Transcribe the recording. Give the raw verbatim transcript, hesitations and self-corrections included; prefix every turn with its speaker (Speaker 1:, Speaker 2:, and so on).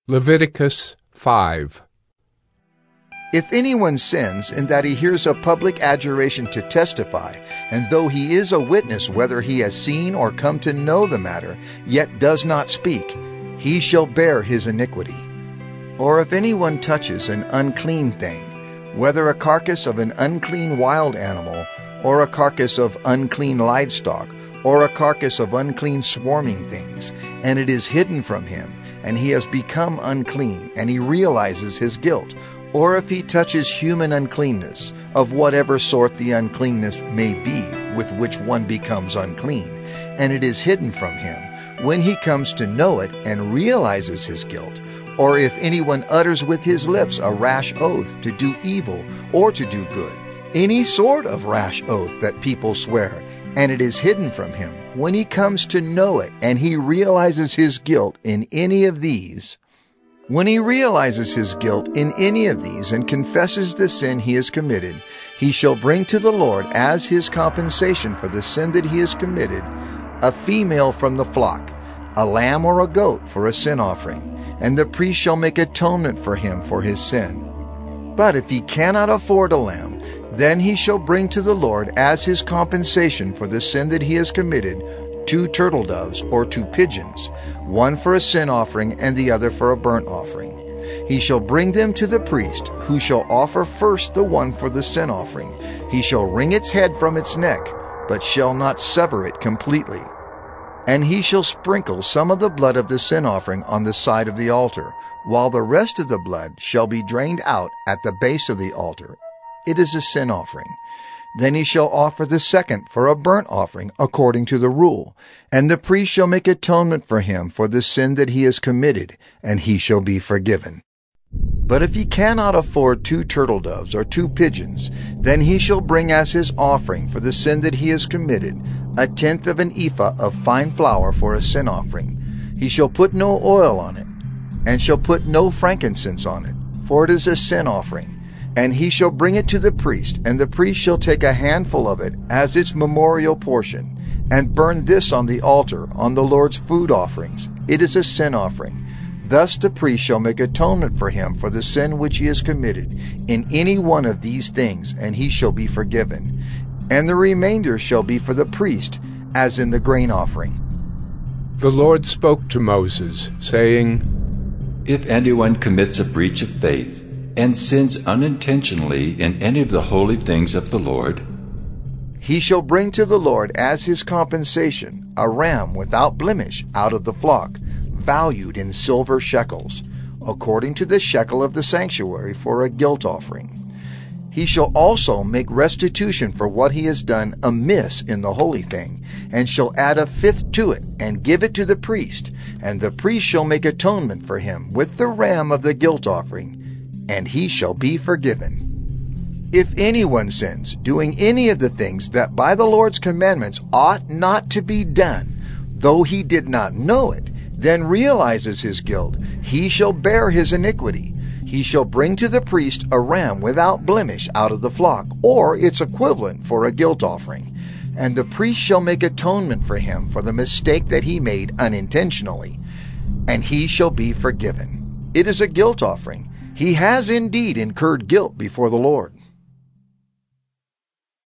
Speaker 1: Leviticus five.
Speaker 2: If anyone sins in that he hears a public adjuration to testify, and though he is a witness whether he has seen or come to know the matter, yet does not speak, he shall bear his iniquity. Or if anyone touches an unclean thing, whether a carcass of an unclean wild animal, or a carcass of unclean livestock, or a carcass of unclean swarming things, and it is hidden from him, and he has become unclean, and he realizes his guilt, or if he touches human uncleanness, of whatever sort the uncleanness may be with which one becomes unclean, and it is hidden from him, when he comes to know it and realizes his guilt, or if anyone utters with his lips a rash oath to do evil or to do good, any sort of rash oath that people swear, and it is hidden from him, when he comes to know it and he realizes his guilt in any of these, When he realizes his guilt in any of these and confesses the sin he has committed, he shall bring to the Lord as his compensation for the sin that he has committed a female from the flock, a lamb or a goat for a sin offering, and the priest shall make atonement for him for his sin. But if he cannot afford a lamb, then he shall bring to the Lord as his compensation for the sin that he has committed two turtle doves or two pigeons, one for a sin offering and the other for a burnt offering. He shall bring them to the priest, who shall offer first the one for the sin offering. He shall wring its head from its neck, but shall not sever it completely. And he shall sprinkle some of the blood of the sin offering on the side of the altar, while the rest of the blood shall be drained out at the base of the altar. It is a sin offering. Then he shall offer the second for a burnt offering according to the rule, and the priest shall make atonement for him for the sin that he has committed, and he shall be forgiven. But if he cannot afford two turtle doves or two pigeons, then he shall bring as his offering for the sin that he has committed a tenth of an ephah of fine flour for a sin offering. He shall put no oil on it, and shall put no frankincense on it, for it is a sin offering. And he shall bring it to the priest, and the priest shall take a handful of it as its memorial portion, and burn this on the altar on the Lord's food offerings. It is a sin offering. Thus the priest shall make atonement for him for the sin which he has committed in any one of these things, and he shall be forgiven. And the remainder shall be for the priest, as in the grain offering.
Speaker 1: The Lord spoke to Moses, saying,
Speaker 3: If anyone commits a breach of faith, and sins unintentionally in any of the holy things of the Lord,
Speaker 2: he shall bring to the Lord as his compensation a ram without blemish out of the flock, valued in silver shekels, according to the shekel of the sanctuary for a guilt offering. He shall also make restitution for what he has done amiss in the holy thing, and shall add a fifth to it, and give it to the priest, and the priest shall make atonement for him with the ram of the guilt offering, and he shall be forgiven. If anyone sins, doing any of the things that by the Lord's commandments ought not to be done, though he did not know it, then realizes his guilt, he shall bear his iniquity. He shall bring to the priest a ram without blemish out of the flock, or its equivalent for a guilt offering, and the priest shall make atonement for him for the mistake that he made unintentionally, and he shall be forgiven. It is a guilt offering. He has indeed incurred guilt before the Lord.